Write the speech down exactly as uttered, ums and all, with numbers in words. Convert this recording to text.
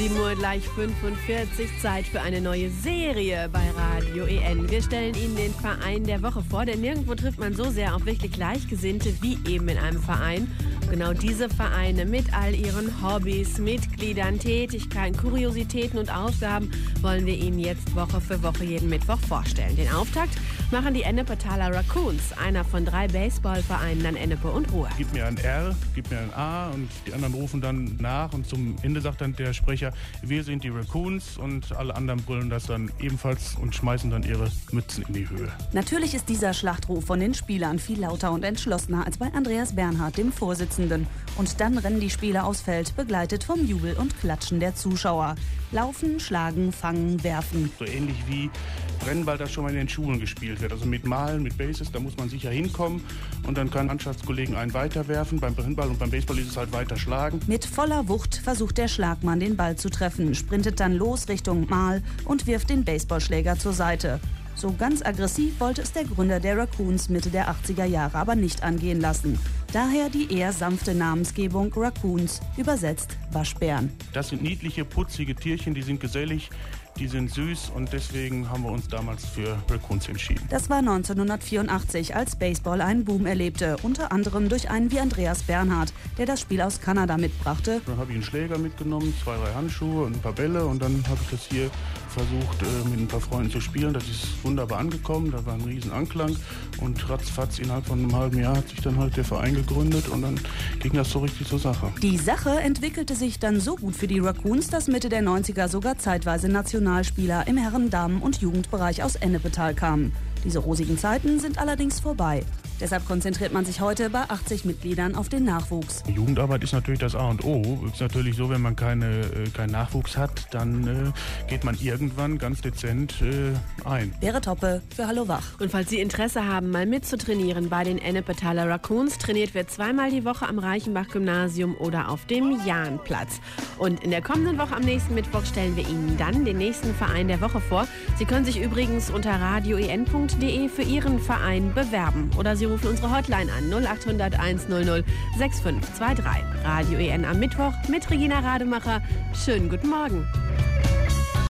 sieben Uhr gleich fünfundvierzig, Zeit für eine neue Serie bei Radio E N. Wir stellen Ihnen den Verein der Woche vor, denn nirgendwo trifft man so sehr auf wirklich Gleichgesinnte wie eben in einem Verein. Genau diese Vereine mit all ihren Hobbys, Mitgliedern, Tätigkeiten, Kuriositäten und Aufgaben wollen wir Ihnen jetzt Woche für Woche jeden Mittwoch vorstellen. Den Auftakt machen die Ennepetaler Raccoons, einer von drei Baseballvereinen an Ennepe und Ruhr. Gib mir ein R, gib mir ein A und die anderen rufen dann nach und zum Ende sagt dann der Sprecher, wir sind die Raccoons, und alle anderen brüllen das dann ebenfalls und schmeißen dann ihre Mützen in die Höhe. Natürlich ist dieser Schlachtruf von den Spielern viel lauter und entschlossener als bei Andreas Bernhard, dem Vorsitzenden. Und dann rennen die Spieler aufs Feld, begleitet vom Jubel und Klatschen der Zuschauer. Laufen, schlagen, fangen, werfen. So ähnlich wie Brennball, das schon mal in den Schulen gespielt wird. Also mit Malen, mit Bases, da muss man sicher hinkommen und dann kann Mannschaftskollegen einen weiterwerfen. Beim Brennball und beim Baseball ist es halt weiter schlagen. Mit voller Wucht versucht der Schlagmann, den Ball zu treffen, sprintet dann los Richtung Mal und wirft den Baseballschläger zur Seite. So ganz aggressiv wollte es der Gründer der Raccoons Mitte der achtziger Jahre aber nicht angehen lassen. Daher die eher sanfte Namensgebung Raccoons, übersetzt Waschbären. Das sind niedliche, putzige Tierchen, die sind gesellig, die sind süß, und deswegen haben wir uns damals für Raccoons entschieden. Das war neunzehnhundertvierundachtzig, als Baseball einen Boom erlebte, unter anderem durch einen wie Andreas Bernhard, der das Spiel aus Kanada mitbrachte. Dann habe ich einen Schläger mitgenommen, zwei, drei Handschuhe und ein paar Bälle, und dann habe ich das hier versucht äh, mit ein paar Freunden zu spielen. Das ist wunderbar angekommen, da war ein riesen Anklang, und ratzfatz innerhalb von einem halben Jahr hat sich dann halt der Verein gegründet, und dann ging das so richtig zur Sache. Die Sache entwickelte sich dann so gut für die Raccoons, dass Mitte der neunziger sogar zeitweise Nationalspieler im Herren-, Damen- und Jugendbereich aus Ennepetal kamen. Diese rosigen Zeiten sind allerdings vorbei. Deshalb konzentriert man sich heute bei achtzig Mitgliedern auf den Nachwuchs. Die Jugendarbeit ist natürlich das A und O. Ist natürlich so, wenn man keine, äh, keinen Nachwuchs hat, dann äh, geht man irgendwann ganz dezent äh, ein. Wäre Toppe für Hallo Wach. Und falls Sie Interesse haben, mal mitzutrainieren bei den Ennepetaler Raccoons, trainiert wird zweimal die Woche am Reichenbach-Gymnasium oder auf dem Jahnplatz. Und in der kommenden Woche am nächsten Mittwoch stellen wir Ihnen dann den nächsten Verein der Woche vor. Sie können sich übrigens unter radio e n punkt d e für Ihren Verein bewerben. Oder Sie rufen unsere Hotline an null acht hundert hundertzehn sechs fünf zwei drei. Radio E N am Mittwoch mit Regina Rademacher. Schönen guten Morgen.